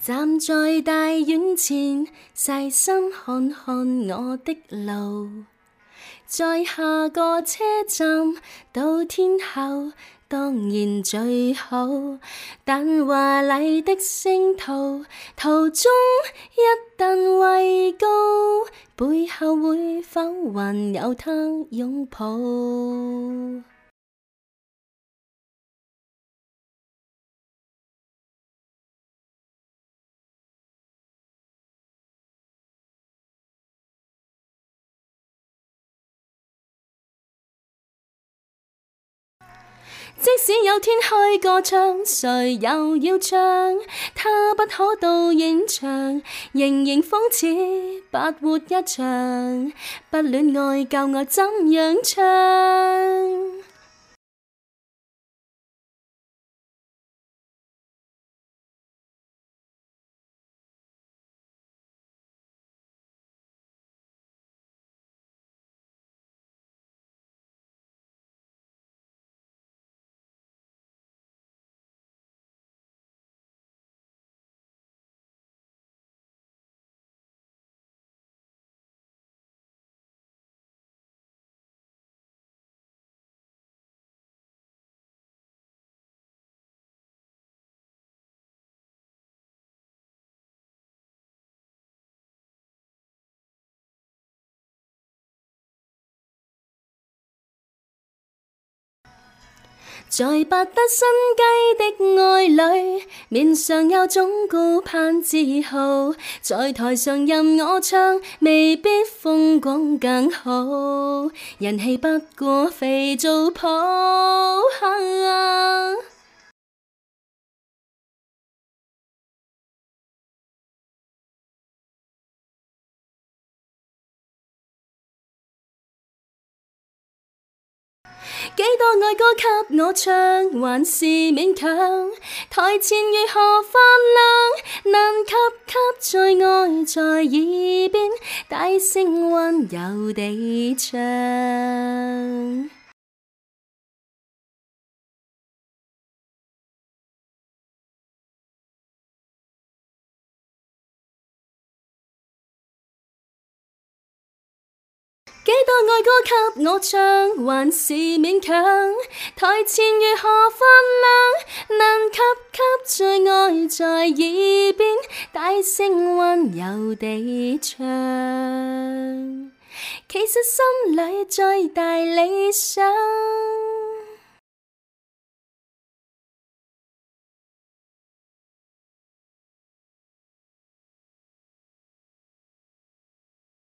站在大院前，细心看看我的路，在下个车站到天后當然最好，但華麗的星途途中一旦畏高，背後會否還有他擁抱？即使有天開個唱，誰又要唱？他不可到現場，仍然仿似不活一場。不戀愛教我怎樣唱？在拔得生雞的愛侶，面上有種顧盼自豪，在台上任我唱，未必風光更好，人氣不過肥皂泡。幾多愛歌給我唱，還是勉強。台前如何發亮，難及最愛在耳邊大聲溫柔地唱。幾多愛歌給我唱，還是勉強。台前如何發亮，難及最愛在耳邊大聲溫柔地唱。其實心裏最大理想。